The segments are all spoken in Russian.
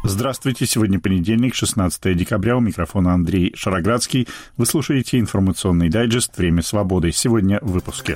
Здравствуйте, сегодня понедельник, 16 декабря, у микрофона Андрей Шароградский. Вы слушаете информационный дайджест «Время свободы». Сегодня в выпуске.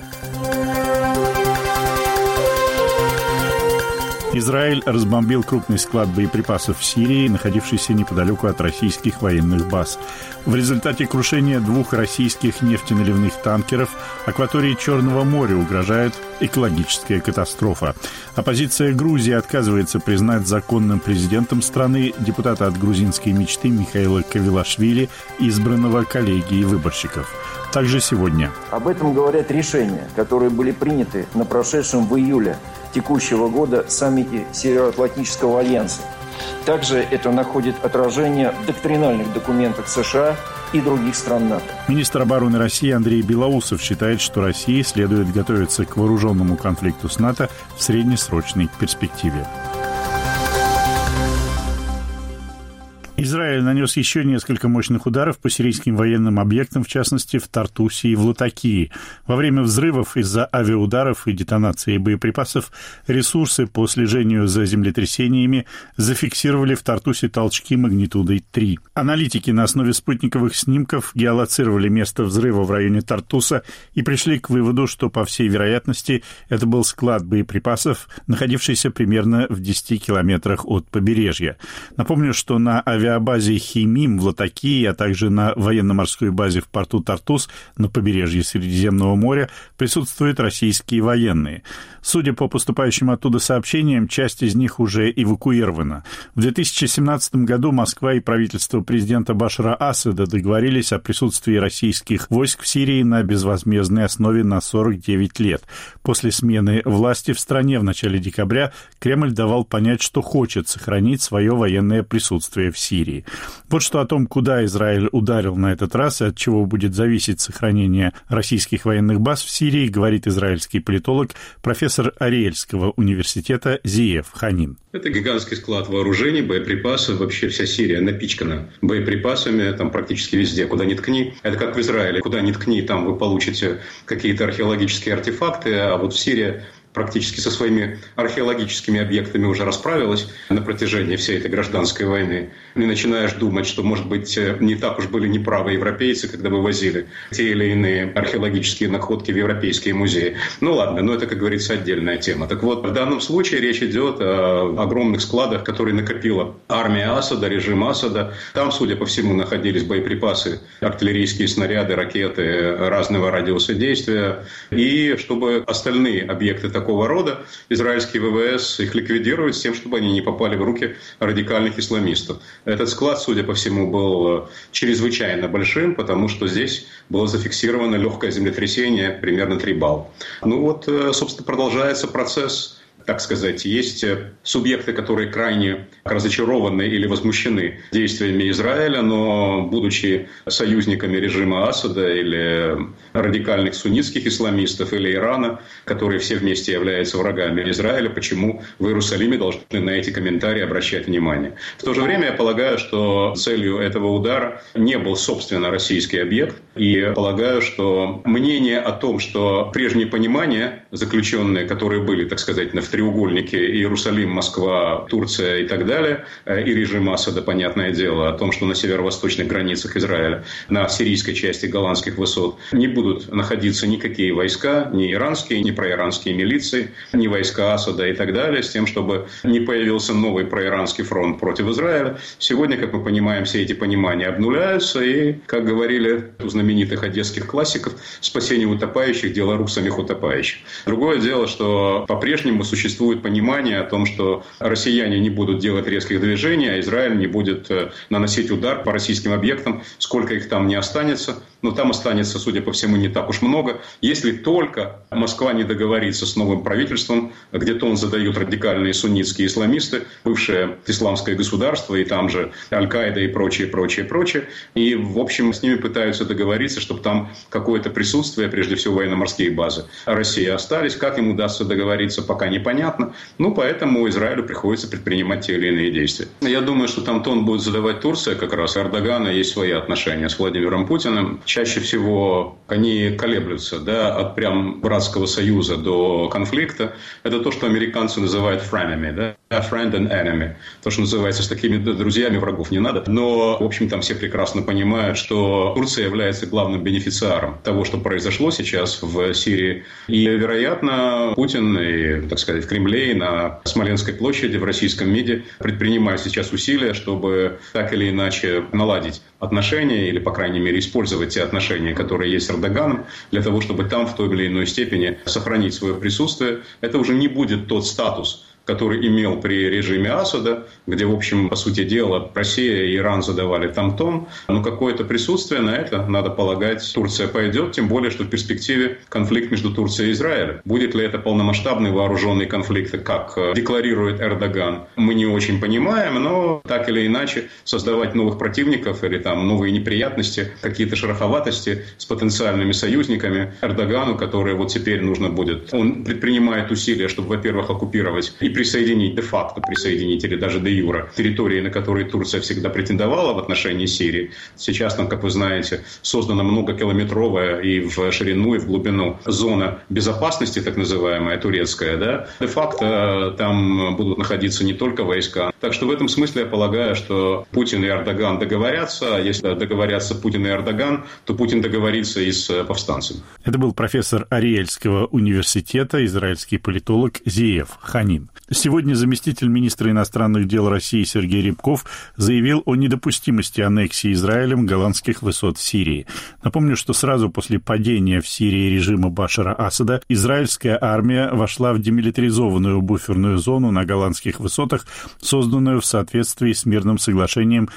Израиль разбомбил крупный склад боеприпасов в Сирии, находившийся неподалеку от российских военных баз. В результате крушения 2 российских нефтеналивных танкеров акватории Черного моря угрожает экологическая катастрофа. Оппозиция Грузии отказывается признать законным президентом страны депутата от грузинской мечты Михаила Кавилашвили, избранного коллегией выборщиков. Также сегодня. Об этом говорят решения, которые были приняты на прошедшем в июле текущего года саммите Североатлантического альянса. Также это находит отражение в доктринальных документах США и других стран НАТО. Министр обороны России Андрей Белоусов считает, что России следует готовиться к вооруженному конфликту с НАТО в среднесрочной перспективе. Израиль нанес еще несколько мощных ударов по сирийским военным объектам, в частности, в Тартусе и в Латакии. Во время взрывов из-за авиаударов и детонации боеприпасов ресурсы по слежению за землетрясениями зафиксировали в Тартусе толчки магнитудой 3. Аналитики на основе спутниковых снимков геолоцировали место взрыва в районе Тартуса и пришли к выводу, что, по всей вероятности, это был склад боеприпасов, находившийся примерно в 10 километрах от побережья. Напомню, что на авиабазе Химим в Латакии, а также на военно-морской базе в порту Тартус на побережье Средиземного моря присутствуют российские военные. Судя по поступающим оттуда сообщениям, часть из них уже эвакуирована. В 2017 году Москва и правительство президента Башара Асада договорились о присутствии российских войск в Сирии на безвозмездной основе на 49 лет. После смены власти в стране в начале декабря Кремль давал понять, что хочет сохранить свое военное присутствие в Сирии. Вот что о том, куда Израиль ударил на этот раз и от чего будет зависеть сохранение российских военных баз в Сирии, говорит израильский политолог, профессор Ариэльского университета Зиев Ханин. Это гигантский склад вооружений, боеприпасов. Вообще вся Сирия напичкана боеприпасами, там практически везде, куда ни ткни. Это как в Израиле, куда ни ткни, там вы получите какие-то археологические артефакты, а вот в Сирии практически со своими археологическими объектами уже расправилась на протяжении всей этой гражданской войны. И начинаешь думать, что, может быть, не так уж были неправы европейцы, когда вывозили те или иные археологические находки в европейские музеи. Ну ладно, но это, как говорится, отдельная тема. Так вот, в данном случае речь идет о огромных складах, которые накопила армия Асада, режим Асада. Там, судя по всему, находились боеприпасы, артиллерийские снаряды, ракеты разного радиуса действия. И чтобы остальные объекты такого рода, израильские ВВС их ликвидируют с тем, чтобы они не попали в руки радикальных исламистов. Этот склад, судя по всему, был чрезвычайно большим, потому что здесь было зафиксировано легкое землетрясение, примерно 3 балла. Ну вот, собственно, продолжается процесс. Так сказать, есть субъекты, которые крайне разочарованы или возмущены действиями Израиля, но, будучи союзниками режима Асада или радикальных суннитских исламистов или Ирана, которые все вместе являются врагами Израиля, почему в Иерусалиме должны на эти комментарии обращать внимание? В то же время я полагаю, что целью этого удара не был, собственно, российский объект, и полагаю, что мнение о том, что прежние понимания, заключенные, которые были, так сказать, в треугольнике Иерусалим, Москва, Турция и так далее, и режим Асада, понятное дело, о том, что на северо-восточных границах Израиля, на сирийской части Голландских высот, не будут находиться никакие войска, ни иранские, ни проиранские милиции, ни войска Асада и так далее, с тем, чтобы не появился новый проиранский фронт против Израиля. Сегодня, как мы понимаем, все эти понимания обнуляются, и, как говорили у знаменитых одесских классиков, спасение утопающих – дело рук самих утопающих. Другое дело, что по-прежнему существует понимание о том, что россияне не будут делать резких движений, а Израиль не будет наносить удар по российским объектам, сколько их там не останется. Но там останется, судя по всему, не так уж много. Если только Москва не договорится с новым правительством, где тон задают радикальные суннитские исламисты, бывшее исламское государство, и там же Аль-Каида и прочее. И, в общем, с ними пытаются договориться, чтобы там какое-то присутствие, прежде всего военно-морские базы России остались. Как им удастся договориться, пока непонятно. непонятно. Поэтому Израилю приходится предпринимать те или иные действия. Я думаю, что там тон будет задавать Турция как раз. У Эрдогана есть свои отношения с Владимиром Путиным. Чаще всего они колеблются, от прям братского союза до конфликта. Это то, что американцы называют frenemy, friend and enemy. То, что называется, с такими друзьями врагов не надо. Но, в общем, там все прекрасно понимают, что Турция является главным бенефициаром того, что произошло сейчас в Сирии. И, вероятно, Путин и, так сказать, в Кремле и на Смоленской площади в российском МИДе предпринимают сейчас усилия, чтобы так или иначе наладить отношения или, по крайней мере, использовать те отношения, которые есть с Эрдоганом, для того, чтобы там в той или иной степени сохранить свое присутствие. Это уже не будет тот статус, который имел при режиме Асада, где, в общем, по сути дела, Россия и Иран задавали там тон. Но какое-то присутствие на это, надо полагать, Турция пойдет, тем более, что в перспективе конфликт между Турцией и Израилем. Будет ли это полномасштабный вооруженный конфликт, как декларирует Эрдоган, мы не очень понимаем, но так или иначе создавать новых противников или там новые неприятности, какие-то шероховатости с потенциальными союзниками Эрдогану, которые вот теперь нужно будет. Он предпринимает усилия, чтобы, во-первых, оккупировать и присоединить, де-факто присоединить или даже де-юре территории, на которые Турция всегда претендовала в отношении Сирии. Сейчас там, как вы знаете, создана многокилометровая и в ширину, и в глубину зона безопасности, так называемая, турецкая. Де-факто там будут находиться не только войска. Так что в этом смысле я полагаю, что Путин и Эрдоган договорятся. А если договорятся Путин и Эрдоган, то Путин договорится и с повстанцами. Это был профессор Ариэльского университета, израильский политолог Зиев Ханин. Сегодня заместитель министра иностранных дел России Сергей Рябков заявил о недопустимости аннексии Израилем голландских высот в Сирии. Напомню, что сразу после падения в Сирии режима Башара Асада израильская армия вошла в демилитаризованную буферную зону на голландских высотах, созданную в соответствии с мирным соглашением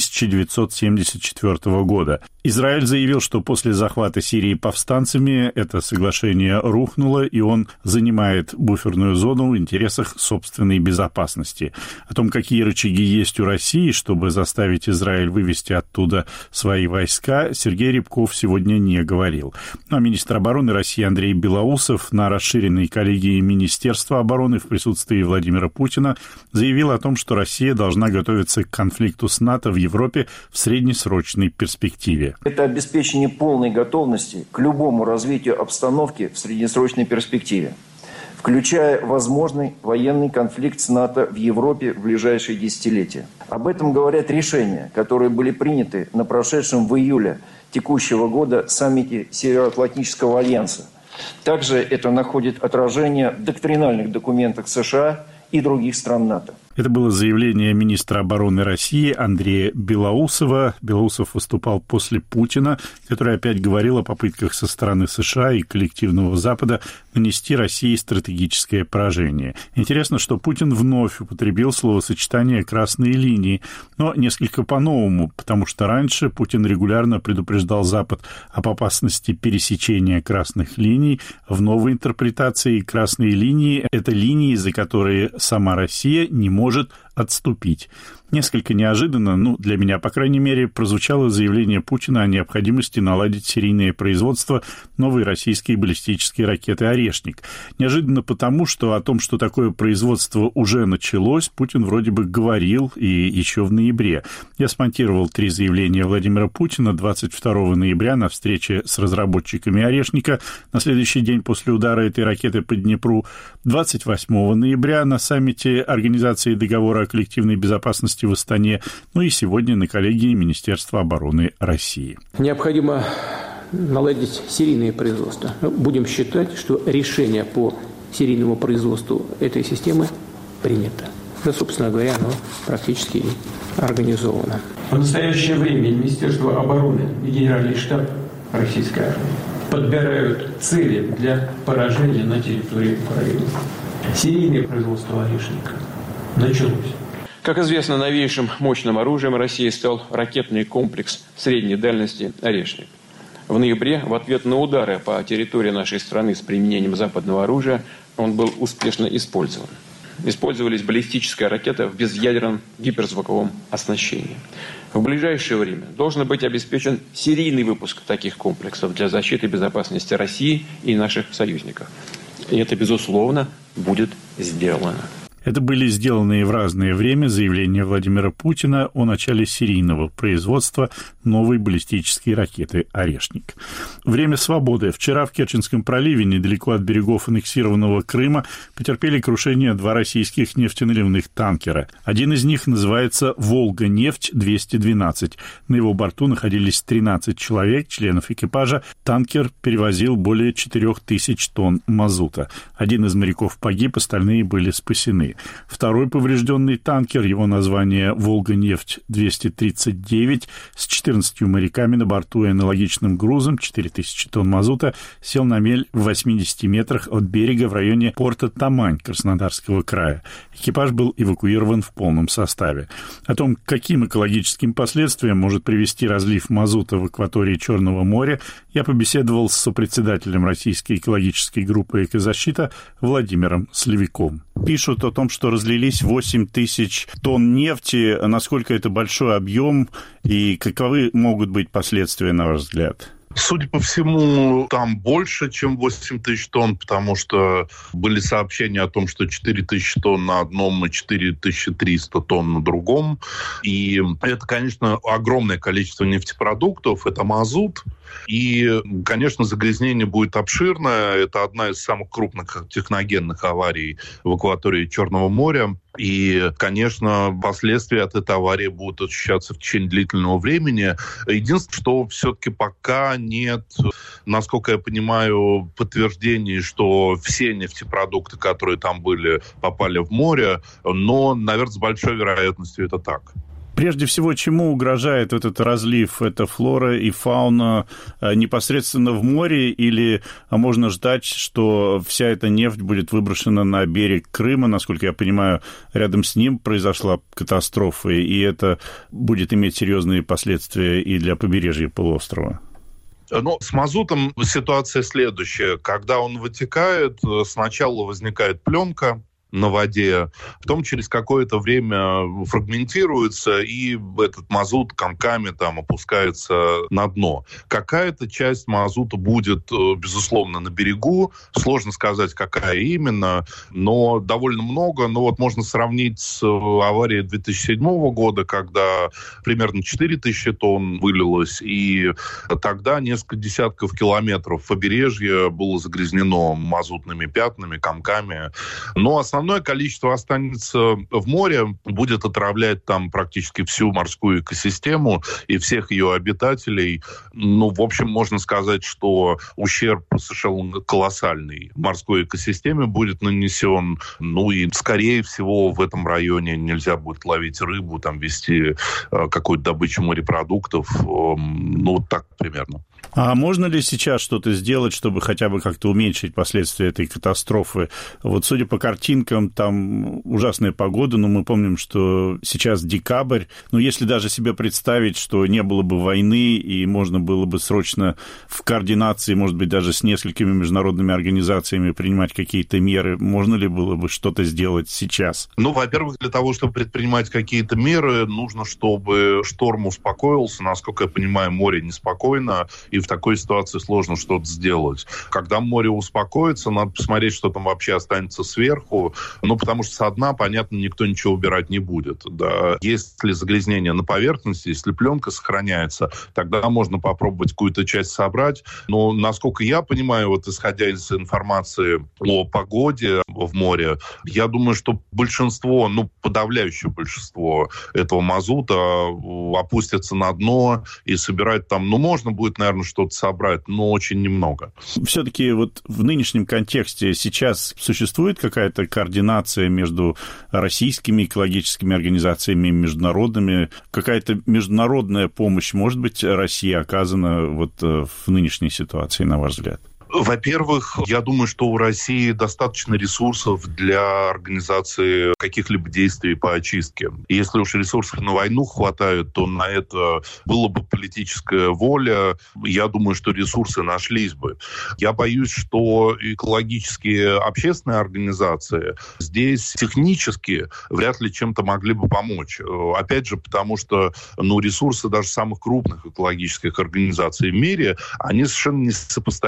1974 года. Израиль заявил, что после захвата Сирии повстанцами это соглашение рухнуло, и он занимает буферную зону в интересах собственной безопасности. О том, какие рычаги есть у России, чтобы заставить Израиль вывести оттуда свои войска, Сергей Рябков сегодня не говорил. А министр обороны России Андрей Белоусов на расширенной коллегии Министерства обороны в присутствии Владимира Путина заявил о том, что Россия должна готовиться к конфликту с НАТО в Европе в среднесрочной перспективе. Это обеспечение полной готовности к любому развитию обстановки в среднесрочной перспективе, включая возможный военный конфликт с НАТО в Европе в ближайшие десятилетия. Об этом говорят решения, которые были приняты на прошедшем в июле текущего года саммите Североатлантического альянса. Также это находит отражение в доктринальных документах США и других стран НАТО. Это было заявление министра обороны России Андрея Белоусова. Белоусов выступал после Путина, который опять говорил о попытках со стороны США и коллективного Запада нанести России стратегическое поражение. Интересно, что Путин вновь употребил словосочетание «красные линии», но несколько по-новому, потому что раньше Путин регулярно предупреждал Запад об опасности пересечения красных линий. В новой интерпретации красные линии – это линии, за которые сама Россия не может отступить. Несколько неожиданно, для меня, по крайней мере, прозвучало заявление Путина о необходимости наладить серийное производство новой российской баллистической ракеты «Орешник». Неожиданно потому, что о том, что такое производство уже началось, Путин вроде бы говорил и еще в ноябре. Я смонтировал 3 заявления Владимира Путина 22 ноября на встрече с разработчиками «Орешника», на следующий день после удара этой ракеты по Днепру, 28 ноября на саммите Организации договора о коллективной безопасности в Астане, и сегодня на коллегии Министерства обороны России. Необходимо наладить серийное производство. Будем считать, что решение по серийному производству этой системы принято. Собственно говоря, оно практически организовано. В настоящее время Министерство обороны и Генеральный штаб российской армии подбирают цели для поражения на территории Украины. Серийное производство «Орешника» началось. Как известно, новейшим мощным оружием России стал ракетный комплекс средней дальности «Орешник». В ноябре в ответ на удары по территории нашей страны с применением западного оружия он был успешно использован. Использовались баллистическая ракета в безъядерном гиперзвуковом оснащении. В ближайшее время должен быть обеспечен серийный выпуск таких комплексов для защиты безопасности России и наших союзников. И это, безусловно, будет сделано. Это были сделанные в разное время заявления Владимира Путина о начале серийного производства новой баллистической ракеты «Орешник». Время свободы. Вчера в Керченском проливе, недалеко от берегов аннексированного Крыма, потерпели крушение 2 российских нефтеналивных танкера. Один из них называется «Волга-нефть-212». На его борту находились 13 человек, членов экипажа. Танкер перевозил более 4000 тонн мазута. Один из моряков погиб, остальные были спасены. Второй поврежденный танкер, его название «Волга-нефть-239», с 14 моряками на борту и аналогичным грузом, 4000 тонн мазута, сел на мель в 80 метрах от берега в районе порта Тамань Краснодарского края. Экипаж был эвакуирован в полном составе. О том, к каким экологическим последствиям может привести разлив мазута в акватории Черного моря, я побеседовал с сопредседателем российской экологической группы «Экозащита» Владимиром Слевиком. Пишут о том, что разлились 8 тысяч тонн нефти. Насколько это большой объем и каковы могут быть последствия, на ваш взгляд? Судя по всему, там больше, чем 8 тысяч тонн, потому что были сообщения о том, что 4 тысячи тонн на одном и 4300 тонн на другом. И это, конечно, огромное количество нефтепродуктов, это мазут. И, конечно, загрязнение будет обширное. Это одна из самых крупных техногенных аварий в акватории Черного моря. И, конечно, последствия от этой аварии будут ощущаться в течение длительного времени. Единственное, что все-таки пока нет, насколько я понимаю, подтверждений, что все нефтепродукты, которые там были, попали в море. Но, наверное, с большой вероятностью это так. Прежде всего, чему угрожает этот разлив? Это флора и фауна непосредственно в море, или можно ждать, что вся эта нефть будет выброшена на берег Крыма? Насколько я понимаю, рядом с ним произошла катастрофа, и это будет иметь серьезные последствия и для побережья полуострова. Но с мазутом ситуация следующая. Когда он вытекает, сначала возникает пленка на воде, потом через какое-то время фрагментируется, и этот мазут комками там опускается на дно. Какая-то часть мазута будет, безусловно, на берегу. Сложно сказать, какая именно, но довольно много. Но вот можно сравнить с аварией 2007 года, когда примерно 4000 тонн вылилось, и тогда несколько десятков километров побережья было загрязнено мазутными пятнами, комками. Но основное количество останется в море, будет отравлять там практически всю морскую экосистему и всех ее обитателей. Ну, в общем, можно сказать, что ущерб совершенно колоссальный морской экосистеме будет нанесен. Ну и, скорее всего, в этом районе нельзя будет ловить рыбу, там вести какую-то добычу морепродуктов. Ну, вот так примерно. А можно ли сейчас что-то сделать, чтобы хотя бы как-то уменьшить последствия этой катастрофы? Вот судя по картинкам, там ужасная погода, но мы помним, что сейчас декабрь. Но если даже себе представить, что не было бы войны, и можно было бы срочно в координации, может быть, даже с несколькими международными организациями принимать какие-то меры, можно ли было бы что-то сделать сейчас? Ну, во-первых, для того, чтобы предпринимать какие-то меры, нужно, чтобы шторм успокоился. Насколько я понимаю, море неспокойно, и в такой ситуации сложно что-то сделать. Когда море успокоится, надо посмотреть, что там вообще останется сверху. Ну, потому что со дна, понятно, никто ничего убирать не будет. Да. Если загрязнение на поверхности, если пленка сохраняется, тогда можно попробовать какую-то часть собрать. Но, насколько я понимаю, вот исходя из информации о погоде в море, я думаю, что большинство, ну, подавляющее большинство этого мазута опустится на дно и собирать там, ну, можно будет, наверное, что-то собрать, но очень немного. Все-таки вот в нынешнем контексте сейчас существует какая-то координация между российскими экологическими организациями, международными? Какая-то международная помощь, может быть, России оказана вот в нынешней ситуации, на ваш взгляд? Во-первых, я думаю, что у России достаточно ресурсов для организации каких-либо действий по очистке. И если уж ресурсов на войну хватает, то на это была бы политическая воля. Я думаю, что ресурсы нашлись бы. Я боюсь, что экологические общественные организации здесь технически вряд ли чем-то могли бы помочь. Опять же, потому что ресурсы даже самых крупных экологических организаций в мире, они совершенно несопоставимы с ресурсами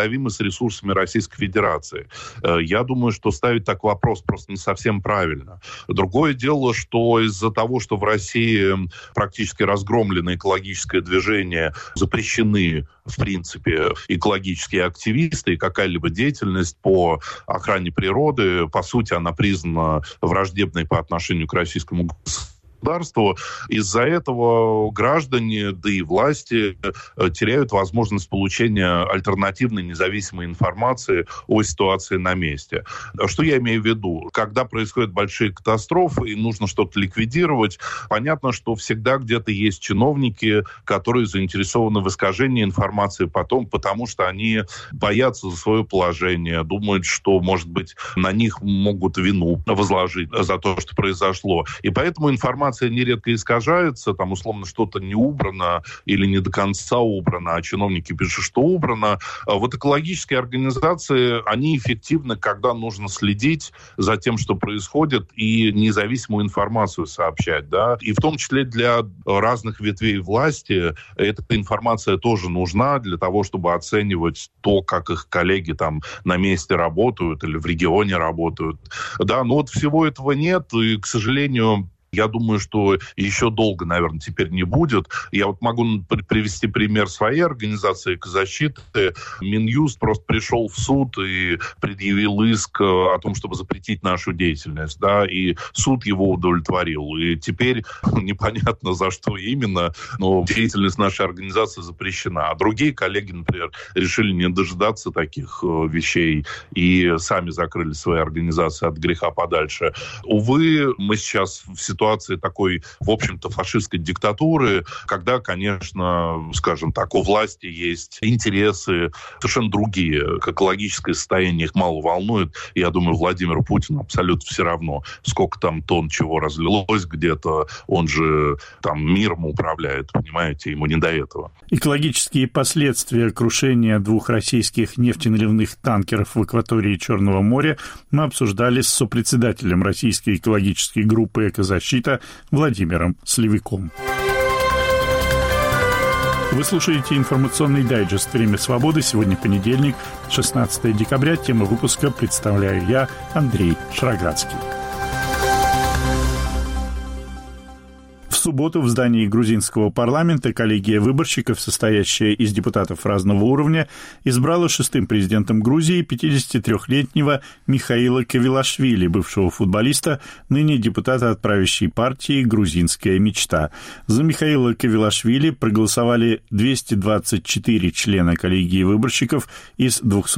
ресурсами Российской Федерации. Я думаю, что ставить так вопрос просто не совсем правильно. Другое дело, что из-за того, что в России практически разгромлено экологическое движение, запрещены, в принципе, экологические активисты и какая-либо деятельность по охране природы, по сути, она признана враждебной по отношению к российскому государству. Из-за этого граждане, да и власти теряют возможность получения альтернативной независимой информации о ситуации на месте. Что я имею в виду? Когда происходят большие катастрофы и нужно что-то ликвидировать, понятно, что всегда где-то есть чиновники, которые заинтересованы в искажении информации потом, потому что они боятся за свое положение, думают, что, может быть, на них могут вину возложить за то, что произошло. И поэтому информация нередко искажается, там условно что-то не убрано или не до конца убрано, а чиновники пишут, что убрано. Вот экологические организации, они эффективны, когда нужно следить за тем, что происходит, и независимую информацию сообщать, да, и в том числе для разных ветвей власти эта информация тоже нужна для того, чтобы оценивать то, как их коллеги там на месте работают или в регионе работают. Да, но вот всего этого нет, и, к сожалению, я думаю, что еще долго, наверное, теперь не будет. Я вот могу привести пример своей организации «Экозащиты». Минюст просто пришел в суд и предъявил иск о том, чтобы запретить нашу деятельность. Да, и суд его удовлетворил. И теперь непонятно, за что именно, но деятельность нашей организации запрещена. А другие коллеги, например, решили не дожидаться таких вещей и сами закрыли свои организации от греха подальше. Увы, мы сейчас в ситуации такой, в общем-то, фашистской диктатуры, когда, конечно, скажем так, у власти есть интересы совершенно другие. Экологическое состояние их мало волнует. Я думаю, Владимиру Путину абсолютно все равно, сколько там тонн чего разлилось где-то. Он же там миром управляет, понимаете, ему не до этого. Экологические последствия крушения 2 российских нефтеналивных танкеров в акватории Черного моря мы обсуждали с сопредседателем российской экологической группы «Экозащита» Владимиром Сливяком. Вы слушаете информационный дайджест «Время свободы». Сегодня понедельник, 16 декабря. Тему выпуска представляю я, Андрей Шароградский. В субботу в здании грузинского парламента коллегия выборщиков, состоящая из депутатов разного уровня, избрала 6-м президентом Грузии 53-летнего Михаила Кавилашвили, бывшего футболиста, ныне депутата от правящей партии «Грузинская мечта». За Михаила Кавилашвили проголосовали 224 члена коллегии выборщиков из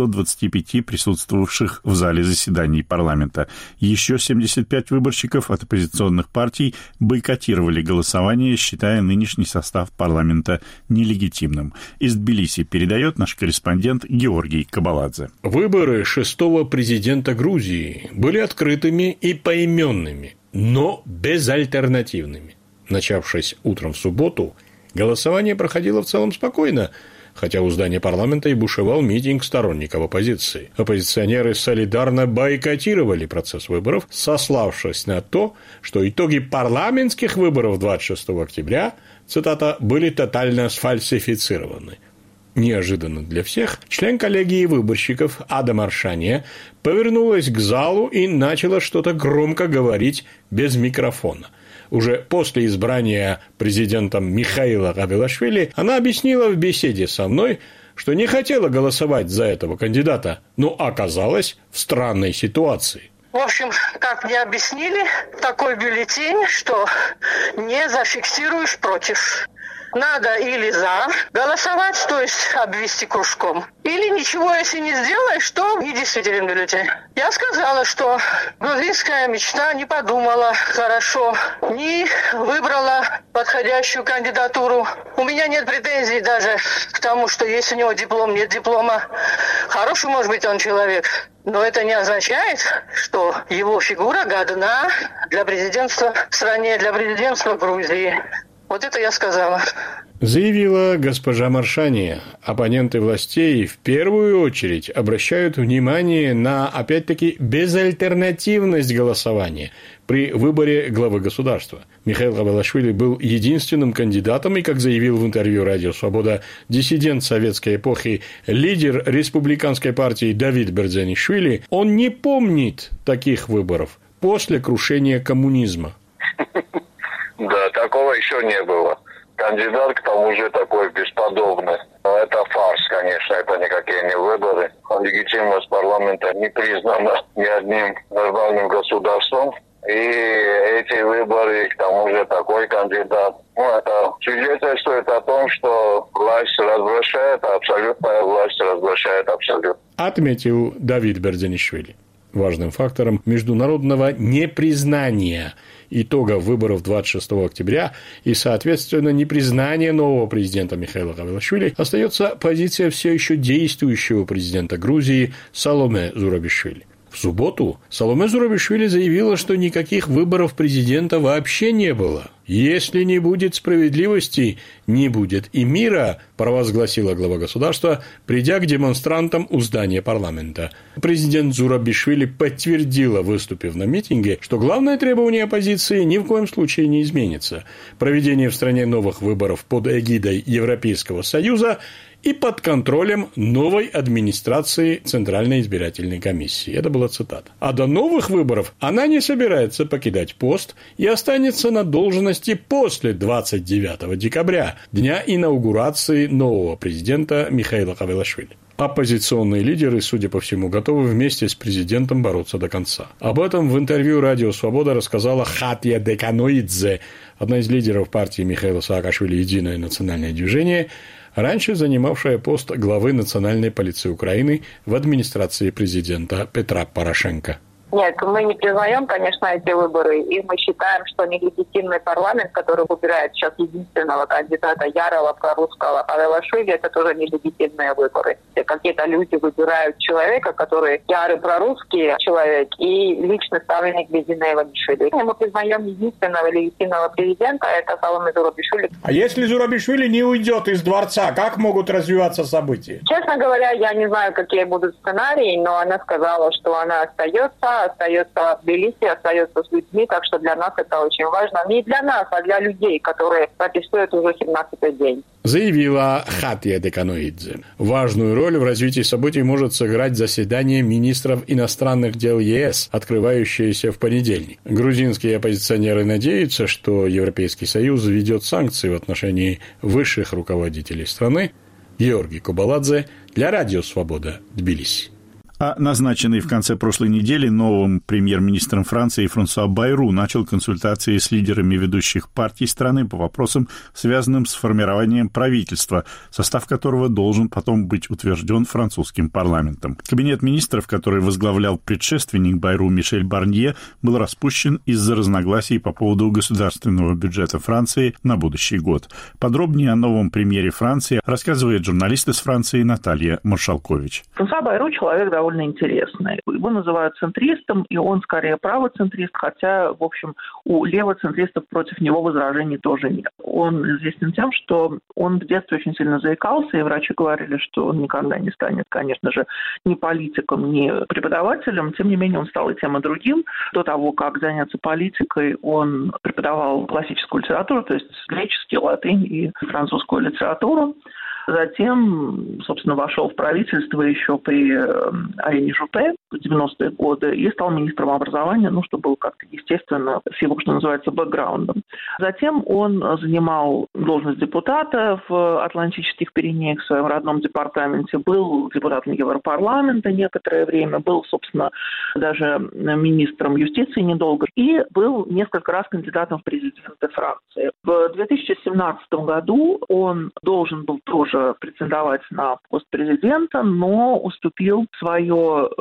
225 присутствовавших в зале заседаний парламента. Еще 75 выборщиков от оппозиционных партий бойкотировали голосование, считая нынешний состав парламента нелегитимным. Из Тбилиси передает наш корреспондент Георгий Кабаладзе. Выборы 6-го президента Грузии были открытыми и поименными, но безальтернативными. Начавшись утром в субботу, голосование проходило в целом спокойно, хотя у здания парламента и бушевал митинг сторонников оппозиции. Оппозиционеры солидарно бойкотировали процесс выборов, сославшись на то, что итоги парламентских выборов 26 октября, цитата, были тотально сфальсифицированы. Неожиданно для всех, член коллегии выборщиков Ада Маршания повернулась к залу и начала что-то громко говорить без микрофона. Уже после избрания президентом Михаила Кавилашвили она объяснила в беседе со мной, что не хотела голосовать за этого кандидата, но оказалась в странной ситуации. В общем, как мне объяснили, такой бюллетень, что не зафиксируешь против. Надо или за голосовать, то есть обвести кружком, или ничего, если не сделаешь, то недействителен бюллетень. Я сказала, что грузинская мечта не подумала хорошо, не выбрала подходящую кандидатуру. У меня нет претензий даже к тому, что есть у него диплом, нет диплома. Хороший, может быть, он человек. Но это не означает, что его фигура годна для президентства в стране, для президентства Грузии. Вот это я сказала. Заявила госпожа Маршани. Оппоненты властей в первую очередь обращают внимание на, опять-таки, безальтернативность голосования при выборе главы государства. Михаил Гавелашвили был единственным кандидатом и, как заявил в интервью «Радио Свобода» диссидент советской эпохи, лидер республиканской партии Давид Берзанишвили, он не помнит таких выборов после крушения коммунизма. Да, такого еще не было. Кандидат, к тому же, такой бесподобный. Это фарс, конечно, это никакие не выборы. Легитимность парламента не признана ни одним нормальным государством. И эти выборы, к тому же, такой кандидат. Это свидетельствует о том, что власть развращает, абсолютная власть развращает абсолютно. Отметил Давид Берзанишвили. Важным фактором международного непризнания итогов выборов 26 октября и, соответственно, непризнания нового президента Михаила Гавелашвили остается позиция все еще действующего президента Грузии Саломе Зурабишвили. В субботу Саломе Зурабишвили заявила, что никаких выборов президента вообще не было. «Если не будет справедливости, не будет и мира», провозгласила глава государства, придя к демонстрантам у здания парламента. Президент Зурабишвили подтвердила, выступив на митинге, что главное требование оппозиции ни в коем случае не изменится. Проведение в стране новых выборов под эгидой Европейского Союза и под контролем новой администрации Центральной избирательной комиссии. Это была цитата. А до новых выборов она не собирается покидать пост и останется на должности после 29 декабря, дня инаугурации нового президента Михаила Гавелашвили. Оппозиционные лидеры, судя по всему, готовы вместе с президентом бороться до конца. Об этом в интервью «Радио Свобода» рассказала Хатья Деканоидзе, одна из лидеров партии Михаила Саакашвили «Единое национальное движение», раньше занимавшая пост главы Национальной полиции Украины в администрации президента Петра Порошенко. Нет, мы не признаем, конечно, эти выборы, и мы считаем, что нелегитимный парламент, который выбирает сейчас единственного кандидата ярого прорусского Гавелашвили, это тоже нелегитимные выборы. Какие-то люди выбирают человека, который ярый прорусский человек и личный ставленник Бензина Иванишвили. Мы признаем единственного легитимного президента, это Саломе Зурабишвили. А если Зурабишвили не уйдет из дворца, как могут развиваться события? Честно говоря, я не знаю, какие будут сценарии, но она сказала, что она остается в Тбилиси, остается с людьми, так что для нас это очень важно. Не для нас, а для людей, которые протестуют уже 17-й день. Заявила Хатья Деканоидзе. Важную роль в развитии событий может сыграть заседание министров иностранных дел ЕС, открывающееся в понедельник. Грузинские оппозиционеры надеются, что Европейский Союз введет санкции в отношении высших руководителей страны. Георгий Кобаладзе для Радио Свобода, Тбилиси. А назначенный в конце прошлой недели новым премьер-министром Франции Франсуа Байру начал консультации с лидерами ведущих партий страны по вопросам, связанным с формированием правительства, состав которого должен потом быть утвержден французским парламентом. Кабинет министров, который возглавлял предшественник Байру Мишель Барнье, был распущен из-за разногласий по поводу государственного бюджета Франции на будущий год. Подробнее о новом премьере Франции рассказывает журналист из Франции Наталья Маршалкович. Франсуа Байру человек довольно интересный. Его называют центристом, и он скорее правоцентрист, хотя, в общем, у левоцентристов против него возражений тоже нет. Он известен тем, что он в детстве очень сильно заикался, и врачи говорили, что он никогда не станет, конечно же, ни политиком, ни преподавателем. Тем не менее, он стал и тем, и другим. До того, как заняться политикой, он преподавал классическую литературу, то есть греческий, латынь и французскую литературу. Затем, собственно, вошел в правительство еще при Арене Жупе в 90-е годы и стал министром образования, что было как-то естественно с его, что называется, бэкграундом. Затем он занимал должность депутата в Атлантических Пиренеях в своем родном департаменте, был депутатом Европарламента некоторое время, был, собственно, даже министром юстиции недолго и был несколько раз кандидатом в президенты Франции. В 2017 году он должен был тоже претендовать на пост президента, но уступил свое место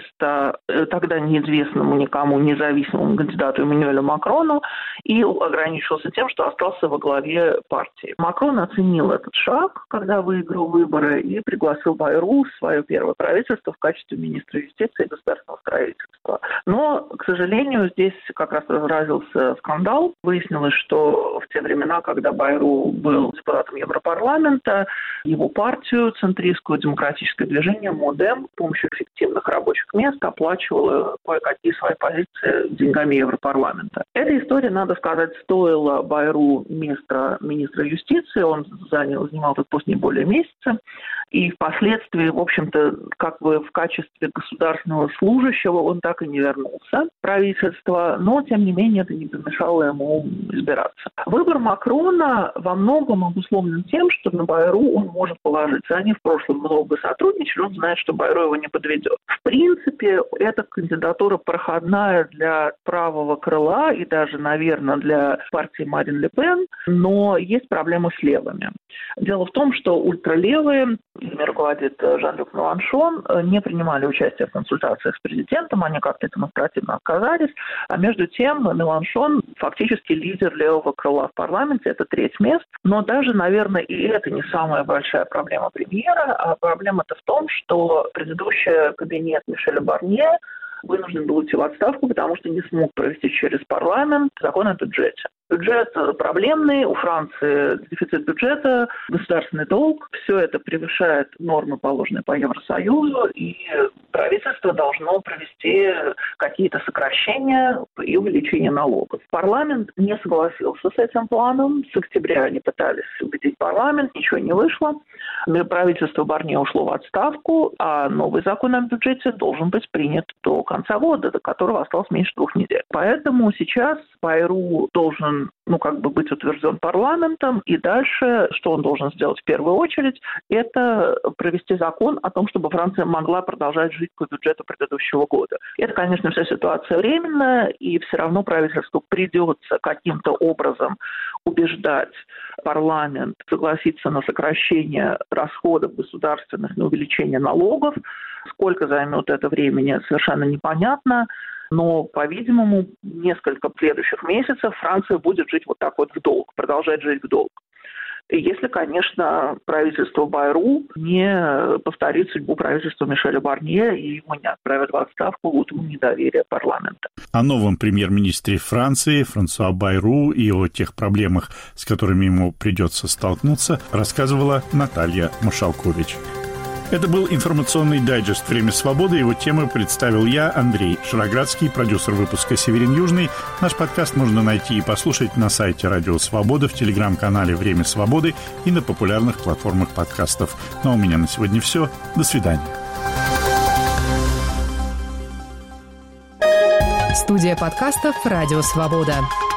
место тогда неизвестному никому независимому кандидату Эммануэлю Макрону и ограничился тем, что остался во главе партии. Макрон оценил этот шаг, когда выиграл выборы, и пригласил Байру в свое первое правительство в качестве министра юстиции и государственного строительства. Но, к сожалению, здесь как раз разразился скандал. Выяснилось, что в те времена, когда Байру был депутатом Европарламента, его партию, центристскую демократическое движение МОДЕМ, с помощью фиктивных рабочих мест оплачивала кое-какие свои позиции деньгами Европарламента. Эта история, надо сказать, стоила Байру места министра юстиции. Он занимал этот пост не более месяца. И впоследствии, в общем-то, как бы в качестве государственного служащего он так и не вернулся в правительство, но, тем не менее, это не помешало ему избираться. Выбор Макрона во многом обусловлен тем, что на Байру он может положиться. Они в прошлом много сотрудничали, он знает, что Байру его не подведет. В принципе, эта кандидатура проходная для правого крыла и даже, наверное, для партии Марин Ле Пен, но есть проблемы с левыми. Дело в том, что ультралевые, ими руководит Жан-Люк Меланшон, не принимали участие в консультациях с президентом, они как-то демонстративно отказались, а между тем Меланшон фактически лидер левого крыла в парламенте, это треть мест, но даже, наверное, и это не самая большая проблема премьера, а проблема-то в том, что предыдущий кабинет Мишеля Барнье вынужден был уйти в отставку, потому что не смог провести через парламент закон о бюджете. Бюджет проблемный, у Франции дефицит бюджета, государственный долг. Все это превышает нормы, положенные по Евросоюзу, и правительство должно провести какие-то сокращения и увеличение налогов. Парламент не согласился с этим планом. С октября они пытались убедить парламент, ничего не вышло. Правительство Барнье ушло в отставку, а новый закон о бюджете должен быть принят до конца года, до которого осталось меньше 2 недель. Поэтому сейчас Байру должен быть утвержден парламентом, и дальше, что он должен сделать в первую очередь, это провести закон о том, чтобы Франция могла продолжать жить по бюджету предыдущего года. Это, конечно, вся ситуация временная, и все равно правительству придется каким-то образом убеждать парламент согласиться на сокращение расходов государственных, на увеличение налогов. Сколько займет это времени, совершенно непонятно. Но, по-видимому, несколько следующих месяцев Франция будет жить вот так вот в долг, продолжать жить в долг. Если, конечно, правительство Байру не повторит судьбу правительства Мишеля Барнье и его не отправят в отставку в утру недоверия парламента. О новом премьер-министре Франции Франсуа Байру и о тех проблемах, с которыми ему придется столкнуться, рассказывала Наталья Машалкович. Это был информационный дайджест «Время свободы». Его темы представил я, Андрей Шароградский, продюсер выпуска «Северин Южный». Наш подкаст можно найти и послушать на сайте «Радио Свобода», в телеграм-канале «Время свободы» и на популярных платформах подкастов. Ну а у меня на сегодня все. До свидания. Студия подкастов «Радио Свобода».